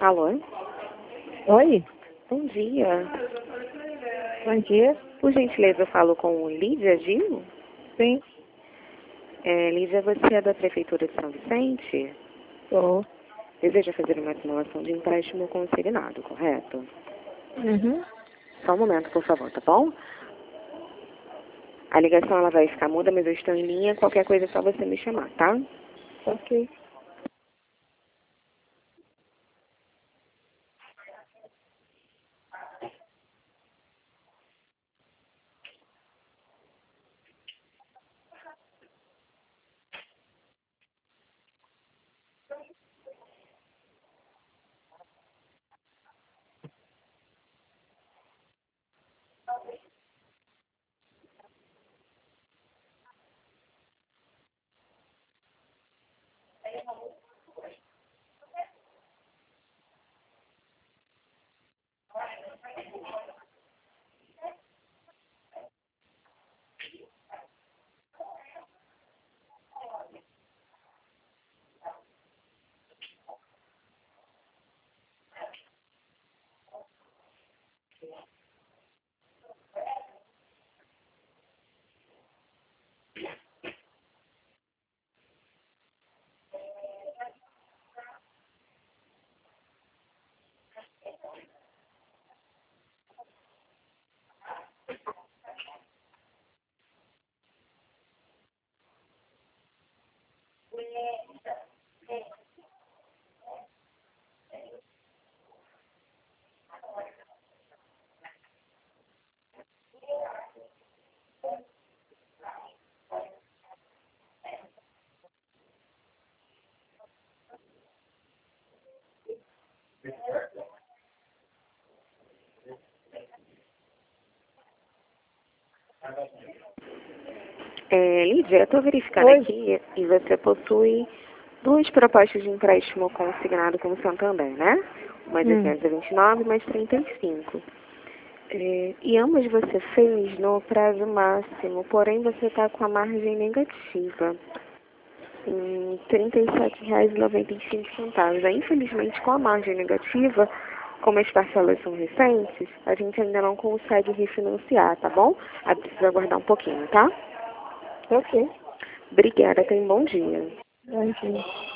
Alô? Oi, Bom dia. bom dia. Por gentileza, eu falo com Lídia Gil? Sim, Lídia, você é da Prefeitura de São Vicente? sou. Deseja fazer uma simulação de empréstimo consignado, correto? Uhum. Só um momento, por favor, tá bom? A ligação ela vai ficar muda, mas eu estou em linha. Qualquer coisa é só você me chamar, tá? Ok. Lídia, eu estou verificando Oi. aqui e você possui duas propostas de empréstimo consignado com o Santander, né? Uma de 229 mais 35. E ambas você fez no prazo máximo, porém você está com a margem negativa em R$ 37,95. Infelizmente, com a margem negativa, como as parcelas são recentes, a gente ainda não consegue refinanciar, tá bom? Precisa aguardar um pouquinho, tá? Ok. Obrigada, tenha um bom dia. Bom dia.